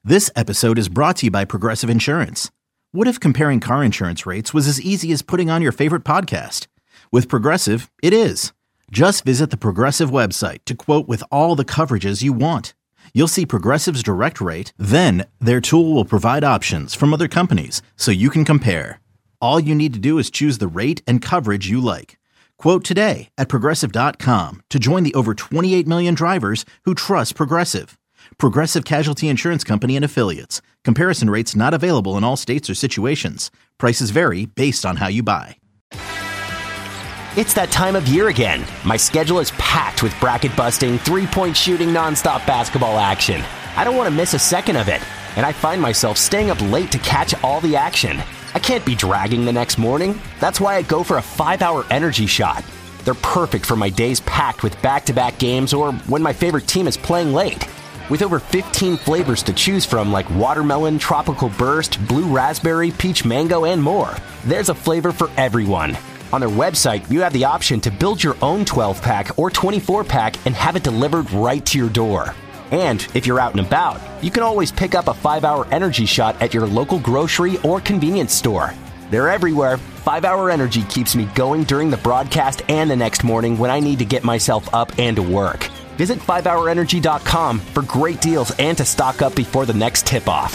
This episode is brought to you by Progressive Insurance. What if comparing car insurance rates was as easy as putting on your favorite podcast? With Progressive, it is. Just visit the Progressive website to quote with all the coverages you want. You'll see Progressive's direct rate, then their tool will provide options from other companies so you can compare. All you need to do is choose the rate and coverage you like. Quote today at Progressive.com to join the over 28 million drivers who trust Progressive. Progressive Casualty Insurance Company and Affiliates. Comparison rates not available in all states or situations. Prices vary based on how you buy. It's that time of year again. My schedule is packed with bracket-busting, three-point shooting, nonstop basketball action. I don't want to miss a second of it, and I find myself staying up late to catch all the action. I can't be dragging the next morning. That's why I go for a 5-hour energy shot. They're perfect for my days packed with back-to-back games or when my favorite team is playing late. With over 15 flavors to choose from like watermelon, tropical burst, blue raspberry, peach mango, and more, there's a flavor for everyone. On their website, you have the option to build your own 12-pack or 24-pack and have it delivered right to your door. And if you're out and about, you can always pick up a 5-hour energy shot at your local grocery or convenience store. They're everywhere. 5-hour energy keeps me going during the broadcast and the next morning when I need to get myself up and to work. Visit 5hourenergy.com for great deals and to stock up before the next tip-off.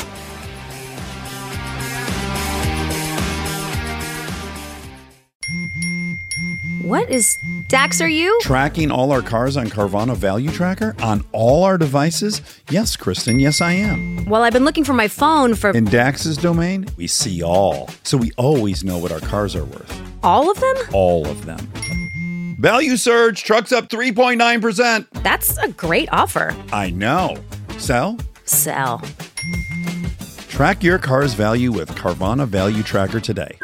What is Dax, are you? Tracking all our cars on Carvana Value Tracker on all our devices? Yes, Kristen, yes, I am. Well, I've been looking for my phone for... In Dax's domain, we see all. So we always know what our cars are worth. All of them? All of them. Value surge, trucks up 3.9%. That's a great offer. I know. Sell? Sell. Track your car's value with Carvana Value Tracker today.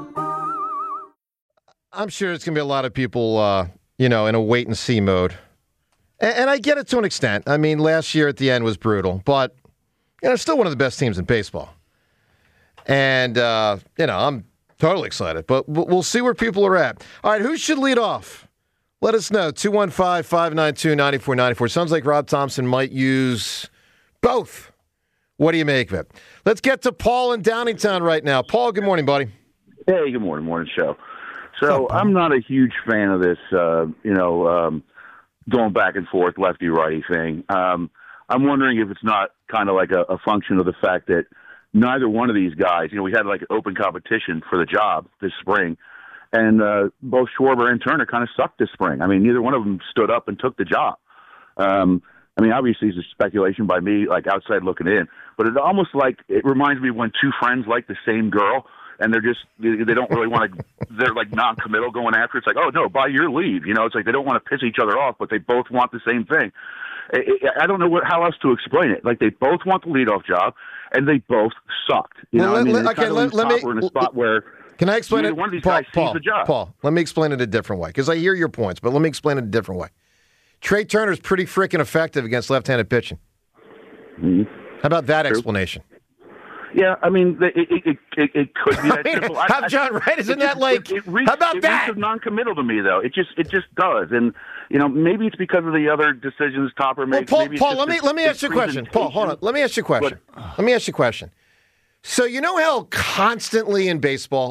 I'm sure it's going to be a lot of people, in a wait-and-see mode. And I get it to an extent. I mean, last year at the end was brutal. But, still one of the best teams in baseball. And, I'm totally excited. But we'll see where people are at. All right, who should lead off? Let us know. 215-592-9494. Sounds like Rob Thompson might use both. What do you make of it? Let's get to Paul in Downingtown right now. Paul, good morning, buddy. Hey, good morning. Morning show. So I'm not a huge fan of this, going back and forth, lefty-righty thing. I'm wondering if it's not kind of like a function of the fact that neither one of these guys, we had like open competition for the job this spring, and both Schwarber and Turner kind of sucked this spring. I mean, neither one of them stood up and took the job. Obviously it's a speculation by me, like outside looking in, but it almost like it reminds me when two friends like the same girl, and they don't really want to, they're like non-committal going after. It's like, oh no, buy your leave. It's like they don't want to piss each other off, but they both want the same thing. I don't know how else to explain it. Like they both want the leadoff job, and they both sucked. Let me. We're in a spot where. Can I explain it? One of these guys sees the job. Paul, let me explain it a different way because I hear your points, but let me explain it a different way. Trey Turner's pretty freaking effective against left-handed pitching. Mm-hmm. How about that explanation? Yeah, I mean, it could be that simple. John, right? Isn't that like? How about that? It's non-committal to me, though. It just does, and maybe it's because of the other decisions Topper makes. Well, Paul, let me ask you a question. Paul, hold on. Let me ask you a question. So how constantly in baseball,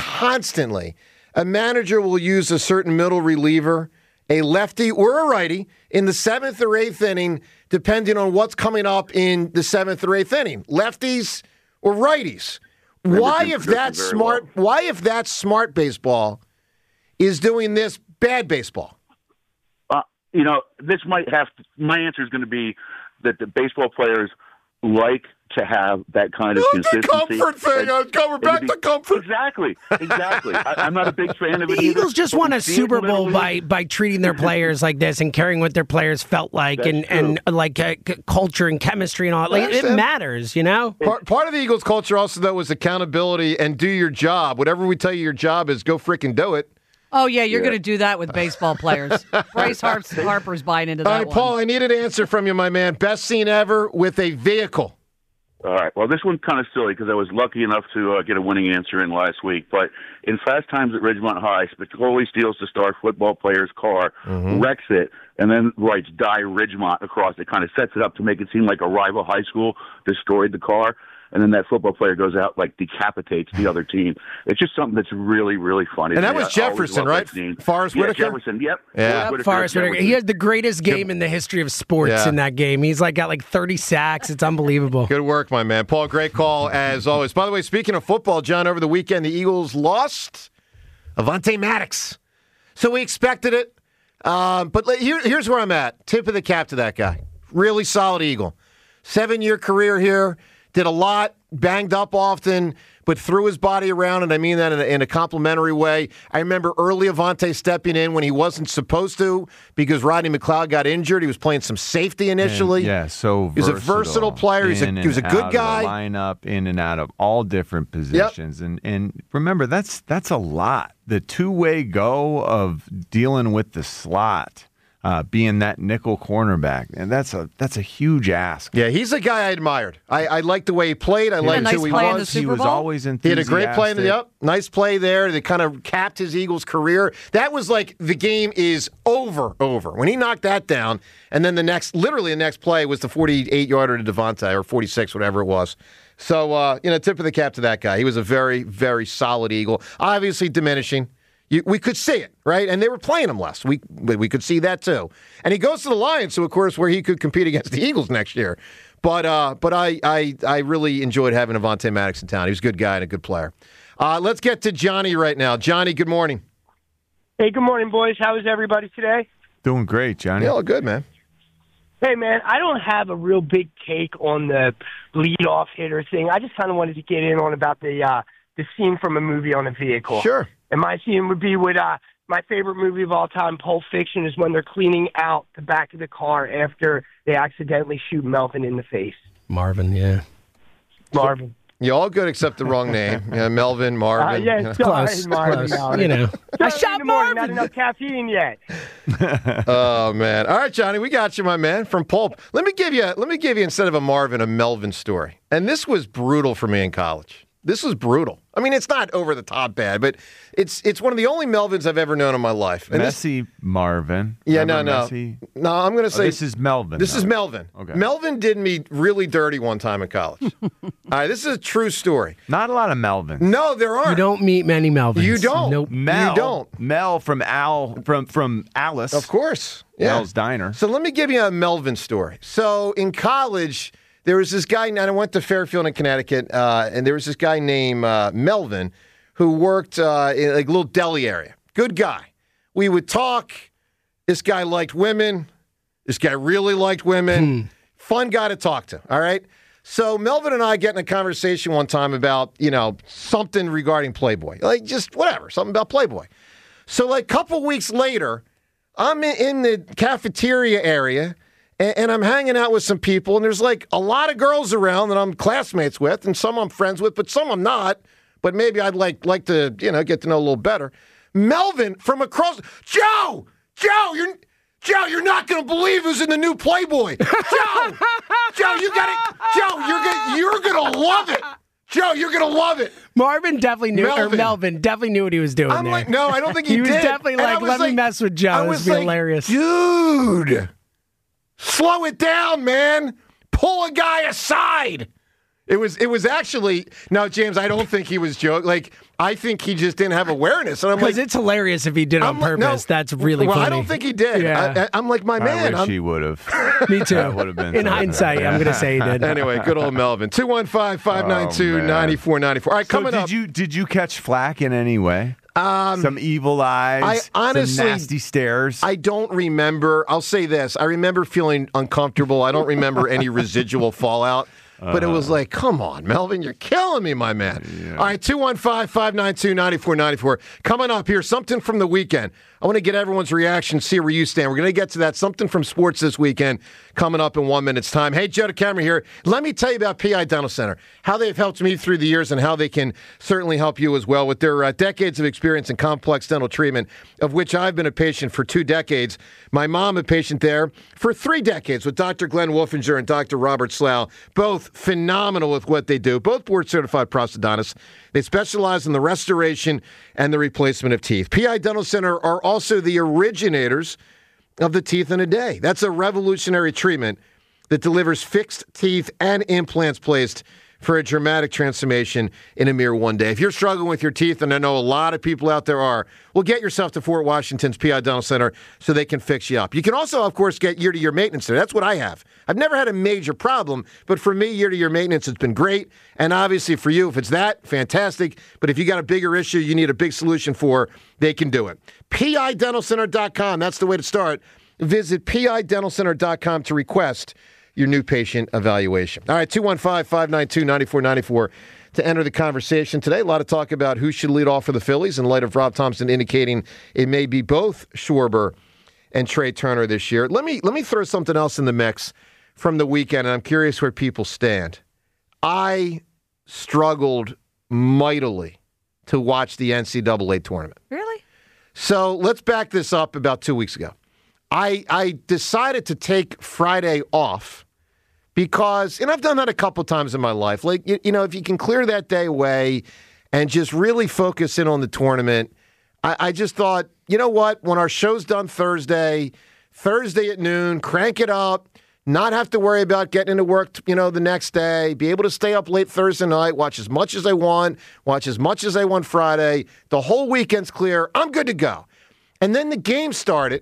a manager will use a certain middle reliever, a lefty or a righty, in the 7th or 8th inning, depending on what's coming up in the 7th or 8th inning. Lefties or righties. Why, if that's smart baseball, is doing this bad baseball? This might have to, my answer is going to be that the baseball players like to have that kind of consistency. The comfort thing. We're back to comfort. Exactly. I'm not a big fan of it. The Eagles just won a Super Bowl by treating their players like this and caring what their players felt like and culture and chemistry and all. Like, it matters, Part of the Eagles' culture also, though, was accountability and do your job. Whatever we tell you your job is, go freaking do it. Oh, yeah, you're going to do that with baseball players. Bryce Harper's buying into that. All right, Paul, I need an answer from you, my man. Best scene ever with a vehicle. All right. Well, this one's kind of silly because I was lucky enough to get a winning answer in last week. But in Fast Times at Ridgemont High, Spicoli steals the star football player's car, wrecks it, and then writes Die Ridgemont across it, kind of sets it up to make it seem like a rival high school destroyed the car. And then that football player goes out, like, decapitates the other team. It's just something that's really, really funny. And that was Jefferson, right? Forrest Whitaker? Jefferson, yep. Yeah. Forrest Whitaker. He had the greatest game in the history of sports in that game. He's got 30 sacks. It's unbelievable. Good work, my man. Paul, great call as always. By the way, speaking of football, John, over the weekend, the Eagles lost Avonte Maddox. So we expected it. But here's where I'm at. Tip of the cap to that guy. Really solid Eagle. 7-year career here. Did a lot, banged up often, but threw his body around, and I mean that in a complimentary way. I remember early Avonte stepping in when he wasn't supposed to because Rodney McLeod got injured. He was playing some safety initially. So he's a versatile player. He's a good guy. Lineup in and out of all different positions, and remember that's a lot. The two-way go of dealing with the slot. Being that nickel cornerback, and that's a huge ask. Yeah, he's a guy I admired. I liked the way he played. I liked who he was. He was always enthusiastic. He had a great play in the nice play there that kind of capped his Eagles' career. That was like the game is over. When he knocked that down, and then the next play was the 48-yarder to Devontae or 46, whatever it was. So tip of the cap to that guy. He was a very, very solid Eagle. Obviously diminishing. We could see it, right? And they were playing him less. We could see that too. And he goes to the Lions, so of course where he could compete against the Eagles next year. But I really enjoyed having Avonte Maddox in town. He was a good guy and a good player. Let's get to Johnny right now. Johnny, good morning. Hey, good morning, boys. How is everybody today? Doing great, Johnny. Yeah, all good, man. Hey, man, I don't have a real big take on the leadoff hitter thing. I just kind of wanted to get in on about the scene from a movie on a vehicle. Sure. And my scene would be with my favorite movie of all time, Pulp Fiction, is when they're cleaning out the back of the car after they accidentally shoot Melvin in the face. Marvin, yeah. Marvin. You're all good except the wrong name. Melvin, Marvin. Close. Marvin. Close. I shot Marvin. Not enough caffeine yet. Oh man! All right, Johnny, we got you, my man, from Pulp. Let me give you instead of a Marvin, a Melvin story. And this was brutal for me in college. This was brutal. I mean, it's not over the top bad, but it's one of the only Melvins I've ever known in my life. And Marvin. Yeah, no. Messi? No, I'm going to say this is Melvin. This is Melvin. Okay. Melvin did me really dirty one time in college. All right, this is a true story. Not a lot of Melvins. No, there aren't. You don't meet many Melvins. You don't. Nope. Mel, you don't. Mel from Alice. Of course. Yeah. Mel's Diner. So let me give you a Melvin story. So in college, there was this guy, and I went to Fairfield in Connecticut, and there was this guy named Melvin who worked in a little deli area. Good guy. We would talk. This guy liked women. This guy really liked women. Fun guy to talk to, all right? So Melvin and I get in a conversation one time about, something regarding Playboy. Like just whatever, something about Playboy. So a couple weeks later, I'm in the cafeteria area, and I'm hanging out with some people, and there's a lot of girls around that I'm classmates with, and some I'm friends with, but some I'm not. But maybe I'd like to, get to know a little better. Melvin from across, Joe, you're not going to believe who's in the new Playboy. Joe, you got it. Joe, you're going to love it. Joe, you're going to love it. Marvin definitely knew, Melvin definitely knew what he was doing. I'm there. No, I don't think he did. He was definitely let me mess with Joe. This would be hilarious. Dude, slow it down, man. Pull a guy aside. It was actually, no, James, I don't think he was joking. I think he just didn't have awareness. And I'm because it's hilarious if he did on purpose. That's really funny. I don't think he did. Yeah. I'm like, my man. I wish he would have. Me too. That would have been in hindsight, I'm going to say he did. Anyway, good old Melvin. 215-592-9494. All right, coming up. Did you catch flack in any way? Some evil eyes, honestly, some nasty stares. I don't remember. I'll say this. I remember feeling uncomfortable. I don't remember any residual fallout. But it was like, come on, Melvin, you're killing me, my man. Yeah. All right, 215-592-9494. Coming up here, something from the weekend. I want to get everyone's reaction, see where you stand. We're going to get to that. Something from sports this weekend coming up in 1 minute's time. Hey, Joe DeCamera here. Let me tell you about PI Dental Center, how they've helped me through the years and how they can certainly help you as well with their decades of experience in complex dental treatment, of which I've been a patient for 2 decades. My mom, a patient there for 3 decades with Dr. Glenn Wolfinger and Dr. Robert Slough, both phenomenal with what they do, both board-certified prosthodontists. They specialize in the restoration and the replacement of teeth. PI Dental Center are also the originators of the teeth in a day. That's a revolutionary treatment that delivers fixed teeth and implants placed for a dramatic transformation in a mere one day. If you're struggling with your teeth, and I know a lot of people out there are, well, get yourself to Fort Washington's PI Dental Center so they can fix you up. You can also, of course, get year-to-year maintenance there. That's what I have. I've never had a major problem, but for me, year-to-year maintenance has been great. And obviously for you, if it's that, fantastic. But if you got a bigger issue you need a big solution for, they can do it. PIDentalCenter.com, that's the way to start. Visit PIDentalCenter.com to request your new patient evaluation. All right, 215-592-9494 to enter the conversation today. A lot of talk about who should lead off for the Phillies in light of Rob Thompson indicating it may be both Schwarber and Trey Turner this year. Let me throw something else in the mix from the weekend, and I'm curious where people stand. I struggled mightily to watch the NCAA tournament. Really? So let's back this up about 2 weeks ago. I decided to take Friday off because, and I've done that a couple times in my life, like, you know, if you can clear that day away and just really focus in on the tournament, I just thought, you know what, when our show's done Thursday at noon, crank it up, not have to worry about getting into work, you know, the next day, be able to stay up late Thursday night, watch as much as I want, watch as much as I want Friday, the whole weekend's clear, I'm good to go. And then the game started,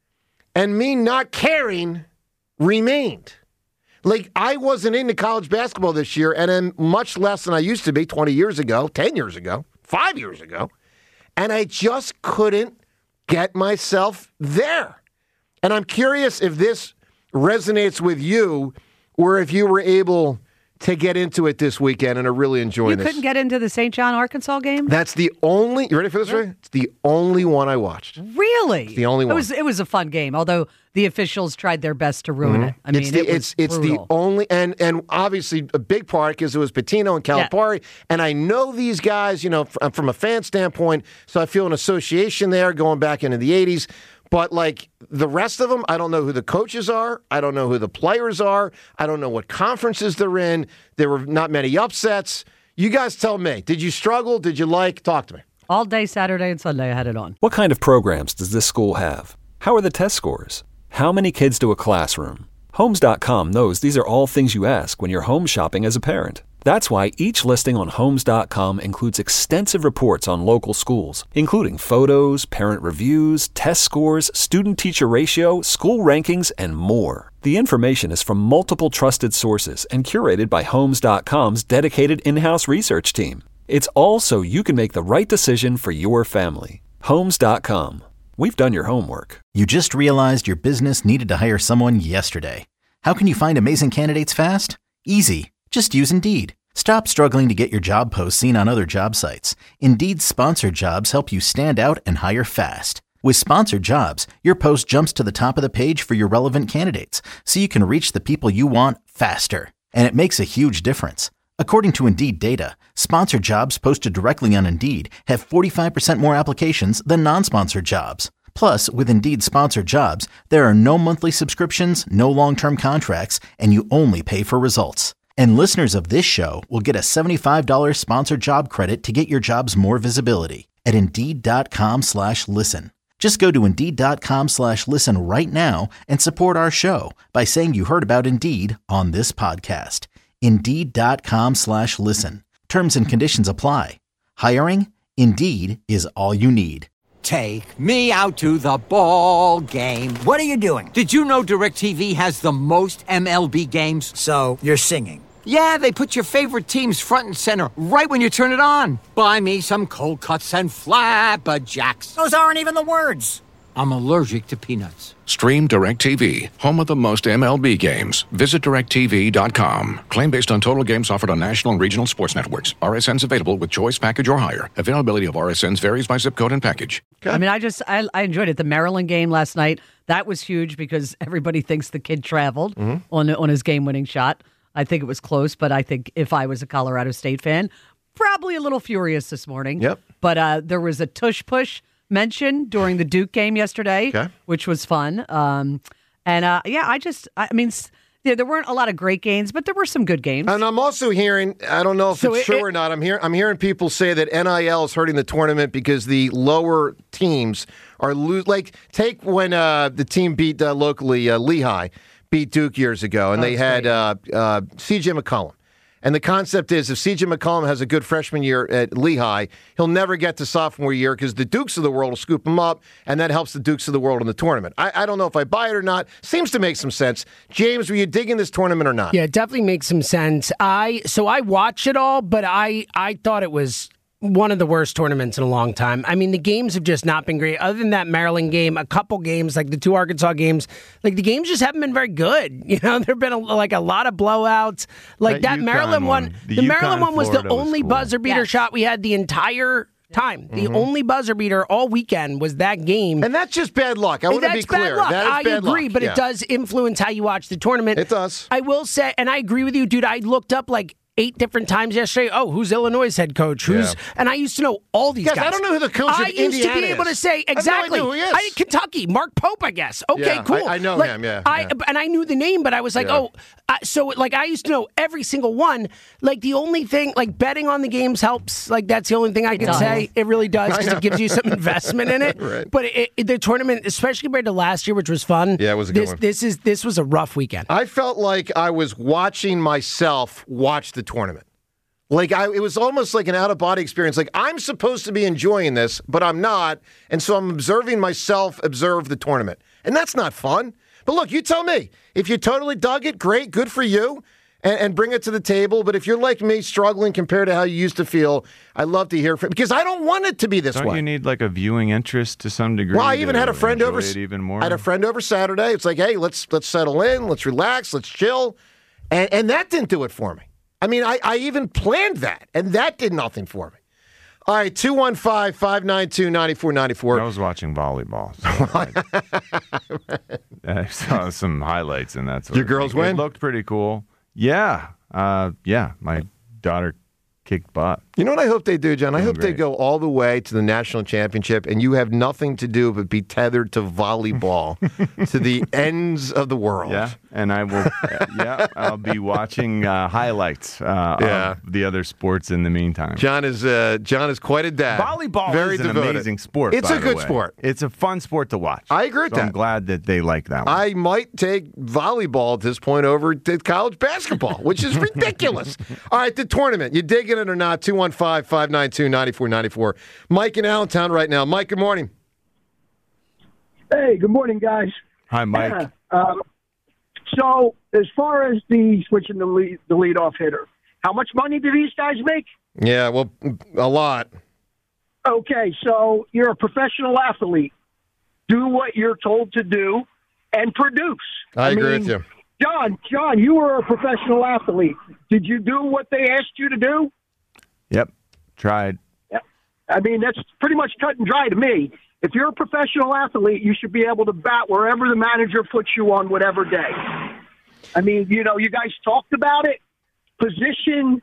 and me not caring remained. Like, I wasn't into college basketball this year, and I'm much less than I used to be 20 years ago, 10 years ago, 5 years ago. And I just couldn't get myself there. And I'm curious if this resonates with you, or if you were able to get into it this weekend and are really enjoying this. You couldn't get into the St. John, Arkansas game? That's the only, you ready for this, Ray? It's the only one I watched. Really? It's the only one. It was a fun game, although the officials tried their best to ruin it. I mean, it's the only, and obviously a big part because it was Pitino and Calipari, and I know these guys, you know, from a fan standpoint, so I feel an association there going back into the 80s. But, like, the rest of them, I don't know who the coaches are. I don't know who the players are. I don't know what conferences they're in. There were not many upsets. You guys tell me. Did you struggle? Did you like? Talk to me. All day Saturday and Sunday I had it on. What kind of programs does this school have? How are the test scores? How many kids do a classroom? Homes.com knows these are all things you ask when you're home shopping as a parent. That's why each listing on Homes.com includes extensive reports on local schools, including photos, parent reviews, test scores, student-teacher ratio, school rankings, and more. The information is from multiple trusted sources and curated by Homes.com's dedicated in-house research team. It's all so you can make the right decision for your family. Homes.com. We've done your homework. You just realized your business needed to hire someone yesterday. How can you find amazing candidates fast? Easy. Just use Indeed. Stop struggling to get your job posts seen on other job sites. Indeed's sponsored jobs help you stand out and hire fast. With sponsored jobs, your post jumps to the top of the page for your relevant candidates, so you can reach the people you want faster. And it makes a huge difference. According to Indeed data, sponsored jobs posted directly on Indeed have 45% more applications than non-sponsored jobs. Plus, with Indeed sponsored jobs, there are no monthly subscriptions, no long-term contracts, and you only pay for results. And listeners of this show will get a $75 sponsored job credit to get your jobs more visibility at Indeed.com/listen. Just go to Indeed.com/listen right now and support our show by saying you heard about Indeed on this podcast. Indeed.com/listen. Terms and conditions apply. Hiring? Indeed is all you need. Take me out to the ball game. What are you doing? Did you know DirecTV has the most MLB games? So, you're singing. Yeah, they put your favorite teams front and center right when you turn it on. Buy me some cold cuts and flapjacks. Those aren't even the words. I'm allergic to peanuts. Stream DirecTV, home of the most MLB games. Visit DirecTV.com. Claim based on total games offered on national and regional sports networks. RSNs available with choice package or higher. Availability of RSNs varies by zip code and package. Okay. I mean, I enjoyed it. The Maryland game last night, that was huge because everybody thinks the kid traveled on his game-winning shot. I think it was close, but I think if I was a Colorado State fan, probably a little furious this morning. Yep. But there was a tush-push mention during the Duke game yesterday, which was fun. There weren't a lot of great games, but there were some good games. And I'm also hearing, I don't know if it's true or not, I'm hearing people say that NIL is hurting the tournament because the lower teams are like take when the team beat locally Lehigh beat Duke years ago, and they had C.J. McCollum. And the concept is if C.J. McCollum has a good freshman year at Lehigh, he'll never get to sophomore year because the Dukes of the world will scoop him up, and that helps the Dukes of the world in the tournament. I don't know if I buy it or not. Seems to make some sense. James, were you digging this tournament or not? Yeah, it definitely makes some sense. I watched it all, but I thought it was one of the worst tournaments in a long time. I mean, the games have just not been great. Other than that Maryland game, a couple games, like the 2 Arkansas games, like the games just haven't been very good. You know, there have been a lot of blowouts. Like that Maryland one, the Maryland one was the only buzzer beater shot we had the entire time. The only buzzer beater all weekend was that game. And that's just bad luck. I want to be clear. Bad luck. That is I bad agree, luck. but it does influence how you watch the tournament. It does. I will say, and I agree with you, dude, I looked up like 8 different times yesterday. Oh, who's Illinois' head coach? And I used to know all these guys. I don't know who the coach of Indiana is. I used to be able to say exactly. I have no idea who he is. Kentucky, Mark Pope, I guess. Okay, cool. I know him. Yeah, and I knew the name, but I was like, so I used to know every single one. Like the only thing, like betting on the games helps. Like that's the only thing I can say. It really does because it gives you some investment in it. Right. But the tournament, especially compared to last year, which was fun. Yeah, it was a good one. This was a rough weekend. I felt like I was watching myself watch the tournament. Like, it was almost like an out-of-body experience. Like, I'm supposed to be enjoying this, but I'm not. And so I'm observing myself observe the tournament. And that's not fun. But look, you tell me. If you totally dug it, great, good for you, and bring it to the table. But if you're like me, struggling compared to how you used to feel, I'd love to hear from you. Because I don't want it to be this way. Don't you need, like, a viewing interest to some degree? Well, I even had a friend over. Even more? I had a friend over Saturday. It's like, hey, let's settle in. Let's relax. Let's chill. And that didn't do it for me. I mean, I even planned that, and that did nothing for me. All right, 215-592-9494. I was watching volleyball. So I saw some highlights, and that's your girls win? It looked pretty cool. Yeah. My daughter kicked butt. You know what I hope they do, John? I hope they go all the way to the national championship, and you have nothing to do but be tethered to volleyball to the ends of the world. Yeah, and I will. I'll be watching highlights of the other sports in the meantime. John is quite a dad. Volleyball is an devoted. amazing sport. It's a good sport. It's a fun sport to watch. I agree with that. I'm glad that they like that one. I might take volleyball at this point over to college basketball, which is ridiculous. All right, the tournament. You digging it or not? 215-592-9494. Mike in Allentown right now. Mike, good morning. Hey, good morning, guys. Hi, Mike. So, as far as the switching the leadoff hitter, how much money do these guys make? Yeah, well, a lot. Okay, so you're a professional athlete. Do what you're told to do and produce. I agree with you. John, you were a professional athlete. Did you do what they asked you to do? Yep, tried. Yep. I mean, that's pretty much cut and dry to me. If you're a professional athlete, you should be able to bat wherever the manager puts you on whatever day. I mean, you guys talked about it. Position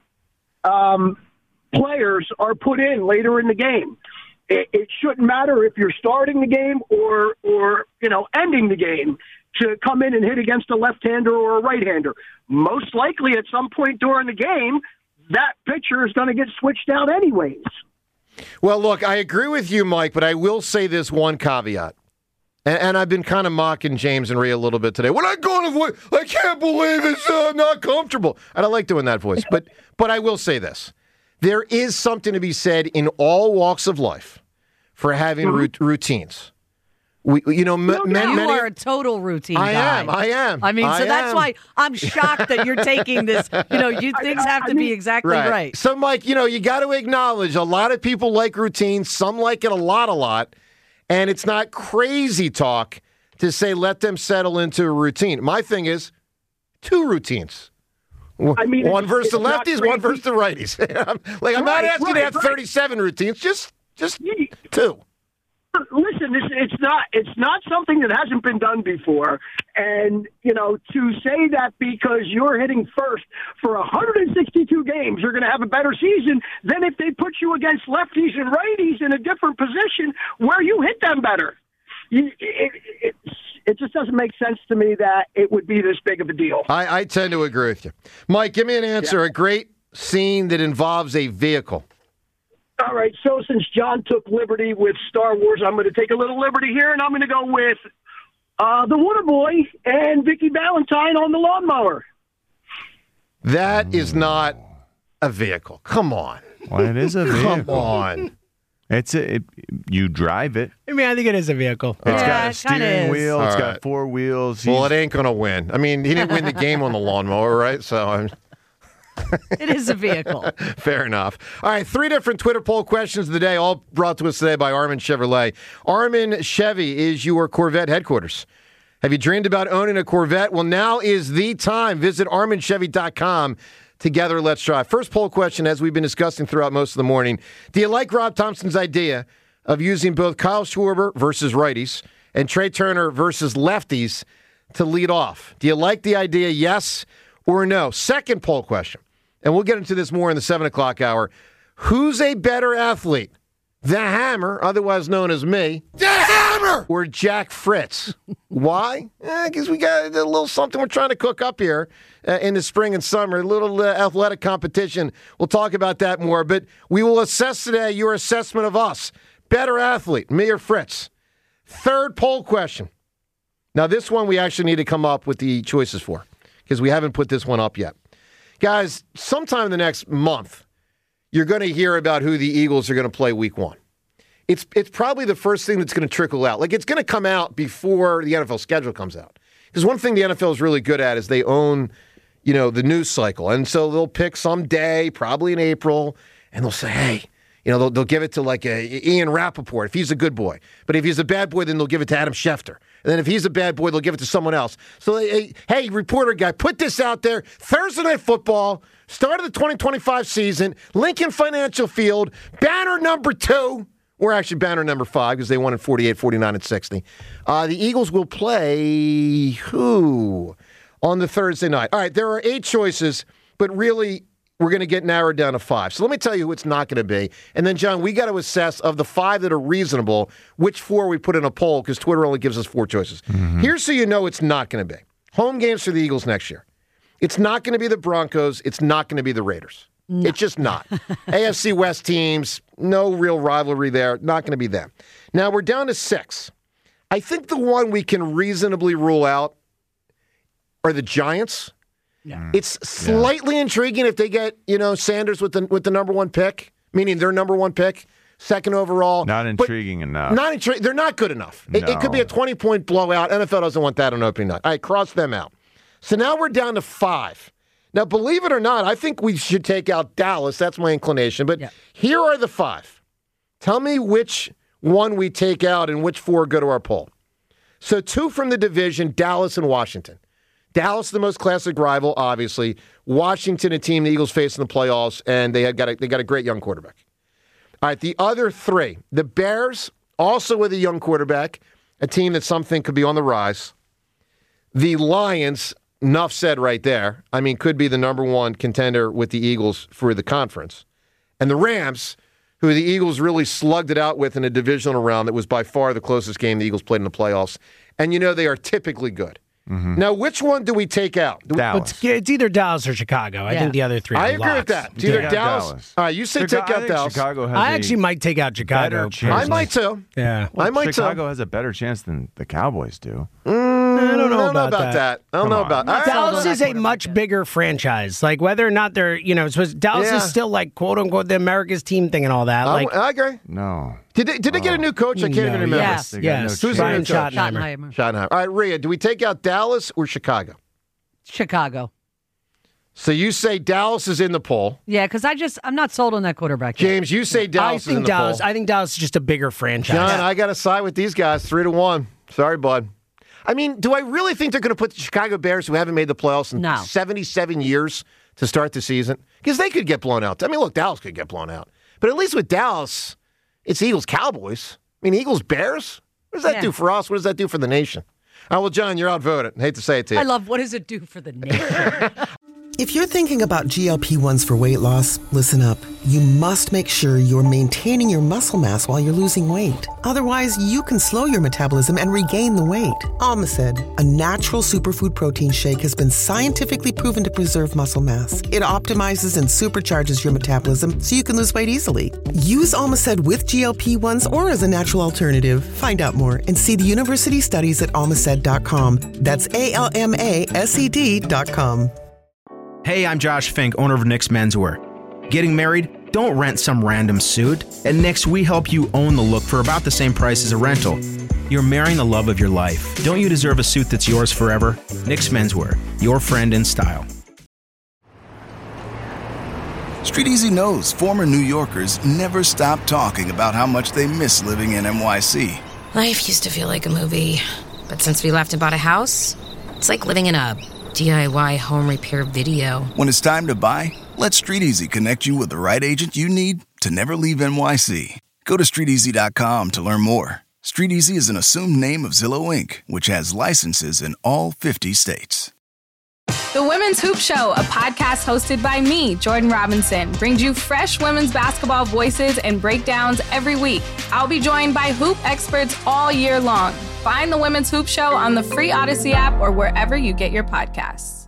players are put in later in the game. It shouldn't matter if you're starting the game or ending the game to come in and hit against a left-hander or a right-hander. Most likely at some point during the game, that pitcher is going to get switched out anyways. Well, look, I agree with you, Mike, but I will say this one caveat. And I've been kind of mocking James and Rhea a little bit today. When I go to voice, I can't believe it's not comfortable. I don't like doing that voice. But I will say this. There is something to be said in all walks of life for having routines. You are a total routine guy. I am. I mean, that's why I'm shocked that you're taking this. Things have to be exactly right. So, Mike, you got to acknowledge a lot of people like routines. Some like it a lot. And it's not crazy talk to say let them settle into a routine. My thing is 2 routines. One versus the lefties, one versus the righties. I'm not asking to have 37 routines, just 2. Listen, it's not something that hasn't been done before. And, to say that because you're hitting first for 162 games, you're going to have a better season than if they put you against lefties and righties in a different position where you hit them better. It just doesn't make sense to me that it would be this big of a deal. I tend to agree with you. Mike, give me an answer. Yeah. A great scene that involves a vehicle. All right, so since John took liberty with Star Wars, I'm going to take a little liberty here, and I'm going to go with the Waterboy and Vicky Valentine on the lawnmower. That is not a vehicle. Come on. Well, it is a vehicle. Come on. You drive it. I mean, I think it is a vehicle. It's got a steering wheel. It's got 4 wheels. Well, it ain't going to win. I mean, he didn't win the game on the lawnmower, right? So it is a vehicle. Fair enough. All right, 3 different Twitter poll questions of the day, all brought to us today by Armin Chevrolet. Armin Chevy is your Corvette headquarters. Have you dreamed about owning a Corvette? Well, now is the time. Visit ArminChevy.com. Together, let's drive. First poll question, as we've been discussing throughout most of the morning. Do you like Rob Thompson's idea of using both Kyle Schwarber versus righties and Trey Turner versus lefties to lead off? Do you like the idea, yes or no? Second poll question, and we'll get into this more in the 7 o'clock hour. Who's a better athlete? The Hammer, otherwise known as me. The Hammer! Or Jack Fritz. Why? Because we got a little something we're trying to cook up here in the spring and summer, a little athletic competition. We'll talk about that more, but we will assess today your assessment of us. Better athlete, me or Fritz? Third poll question. Now, this one we actually need to come up with the choices for because we haven't put this one up yet. Guys, sometime in the next month, you're going to hear about who the Eagles are going to play week 1. It's probably the first thing that's going to trickle out. Like, it's going to come out before the NFL schedule comes out. Because one thing the NFL is really good at is they own, the news cycle. And so they'll pick some day, probably in April, and they'll say, hey, they'll give it to like Ian Rappaport if he's a good boy. But if he's a bad boy, then they'll give it to Adam Schefter. And then if he's a bad boy, they'll give it to someone else. So, hey, reporter guy, put this out there. Thursday Night Football, start of the 2025 season, Lincoln Financial Field, banner number 2, or actually banner number 5 because they won in 48, 49, and 60. The Eagles will play who on the Thursday night? All right, there are 8 choices, but really we're going to get narrowed down to 5. So let me tell you who it's not going to be. And then, John, we got to assess of the 5 that are reasonable, which 4 we put in a poll because Twitter only gives us 4 choices. Mm-hmm. Here's so you know it's not going to be. Home games for the Eagles next year. It's not going to be the Broncos. It's not going to be the Raiders. No. It's just not. AFC West teams, no real rivalry there. Not going to be them. Now, we're down to 6. I think the one we can reasonably rule out are the Giants. Yeah. It's slightly intriguing if they get, Sanders with the number 1 pick, meaning their number 1 pick, 2nd overall. Not intriguing enough. They're not good enough. No. It could be a 20-point blowout. NFL doesn't want that on opening night. All right, cross them out. So now we're down to 5. Now, believe it or not, I think we should take out Dallas. That's my inclination. But here are the 5. Tell me which one we take out and which 4 go to our poll. So 2 from the division, Dallas and Washington. Dallas, the most classic rival, obviously. Washington, a team the Eagles face in the playoffs, and they got a great young quarterback. All right, the other 3. The Bears, also with a young quarterback, a team that some think could be on the rise. The Lions, enough said right there. I mean, could be the number 1 contender with the Eagles for the conference. And the Rams, who the Eagles really slugged it out with in a divisional round that was by far the closest game the Eagles played in the playoffs. And they are typically good. Mm-hmm. Now, which one do we take out? Dallas. It's either Dallas or Chicago. I think the other 3 are I agree locks. with that. It's either Dallas. All right, you say take out Dallas. Chicago has I actually might take out Chicago. I might too. Yeah. I might Chicago has a better chance than the Cowboys do. I don't know about that. I don't know about that. Dallas is a much bigger franchise. Like, whether or not they're, Dallas is still like, quote unquote, the America's team thing and all that. I agree. No. Did they get a new coach? I can't even remember. Yes. Who's Brian the new coach? Schottenheimer. All right, Rhea, do we take out Dallas or Chicago? Chicago. So you say Dallas is in the poll. Yeah, because I'm not sold on that quarterback yet. James, you say Dallas is in the poll. I think Dallas is just a bigger franchise. John, I got to side with these guys 3-1. Sorry, bud. I mean, do I really think they're going to put the Chicago Bears, who haven't made the playoffs in 77 years, to start the season? Because they could get blown out. I mean, look, Dallas could get blown out. But at least with Dallas, it's Eagles-Cowboys. I mean, Eagles-Bears? What does that do for us? What does that do for the nation? Well, John, you're outvoted. I hate to say it to you. I love, what does it do for the nation? If you're thinking about GLP-1s for weight loss, listen up. You must make sure you're maintaining your muscle mass while you're losing weight. Otherwise, you can slow your metabolism and regain the weight. Almacid, a natural superfood protein shake, has been scientifically proven to preserve muscle mass. It optimizes and supercharges your metabolism so you can lose weight easily. Use Almacid with GLP-1s or as a natural alternative. Find out more and see the university studies at almacid.com. That's ALMASED.com. Hey, I'm Josh Fink, owner of Nick's Menswear. Getting married? Don't rent some random suit. At Nick's, we help you own the look for about the same price as a rental. You're marrying the love of your life. Don't you deserve a suit that's yours forever? Nick's Menswear, your friend in style. Street Easy knows former New Yorkers never stop talking about how much they miss living in NYC. Life used to feel like a movie, but since we left and bought a house, it's like living in a DIY home repair video. When it's time to buy, let Street Easy connect you with the right agent you need to never leave NYC. Go to StreetEasy.com to learn more. Street Easy is an assumed name of Zillow Inc., which has licenses in all 50 states. The Women's Hoop Show, a podcast hosted by me, Jordan Robinson, brings you fresh women's basketball voices and breakdowns every week. I'll be joined by hoop experts all year long. Find the Women's Hoop Show on the free Odyssey app or wherever you get your podcasts.